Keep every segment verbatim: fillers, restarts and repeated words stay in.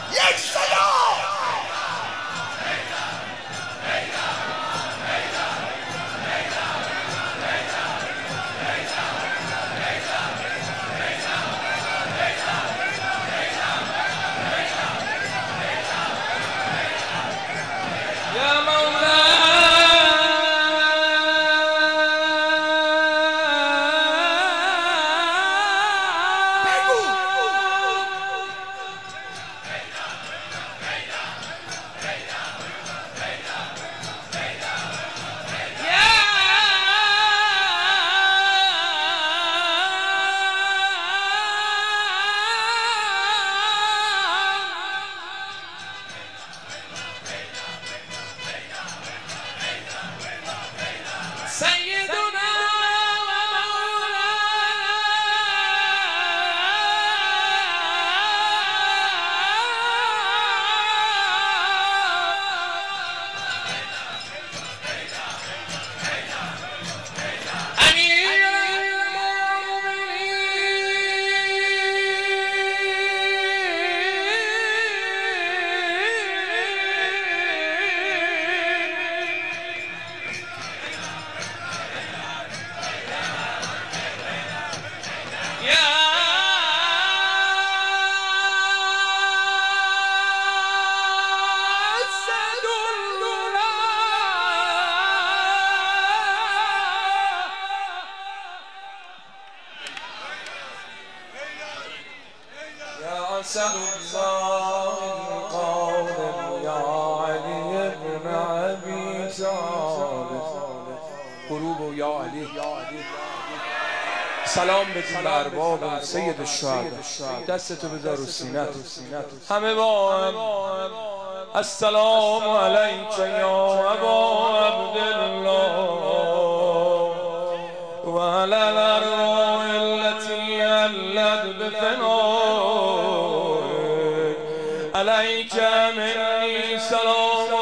یک صدا. أسد الله القادم يا علي بن أبي طالب. غروب و یا علی. سلام بدین به ارباب سید الشهدا. دستتو بذار رو سینت. همه با هم السلام علیک یا ابا عبدالله و علی الارواح التي علت بفنائك علیک منی سلام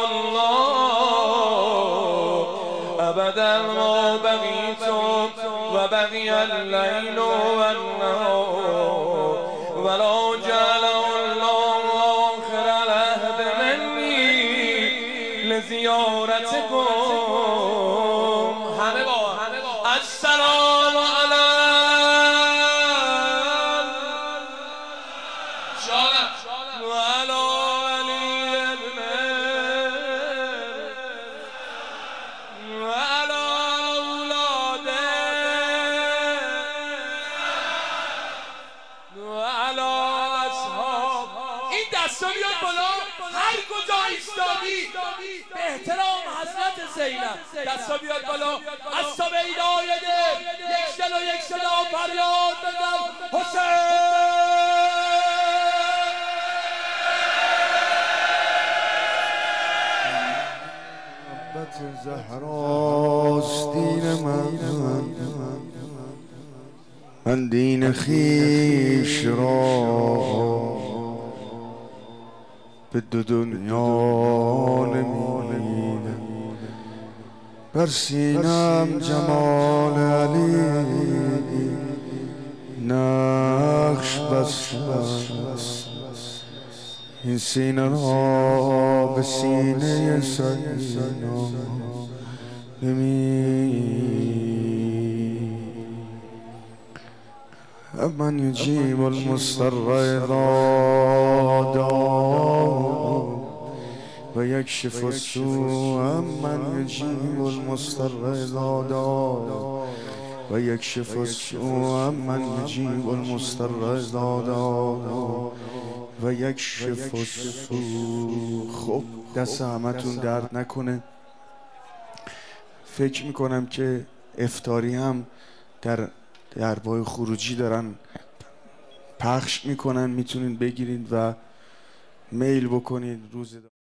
الله ابدا ما بقیت و بقی اللیل و النهار ولا جعله الله آخر العهد منی لزیارتکم. همه با السلام علی و علی علی ابن و علی اولاده و علی اصحاب. این دستا بیاد بالا هر کجا ایستادی به احترام حضرت زینب. دستا بیاد بالا از تو بیدای دل یک دل و یک صدا فریاد بزن حسین. زهراست دین من، من دین خیش را به دو دنیا نمیدم. بر سینم جمال علی نقش بستم، این سینه را به سینه سیدنا من یجیب المضطر اذا دعا و یکشف السوء. من یجیب المضطر اذا دعا و یکشف السوء. من یجیب المضطر اذا دعا و یکشف السوء. خب دست همتون درد نکنه. فکر میکنم که افطاری هم در دربای خروجی دارن پخش میکنن، میتونین بگیرید و میل بکنید روز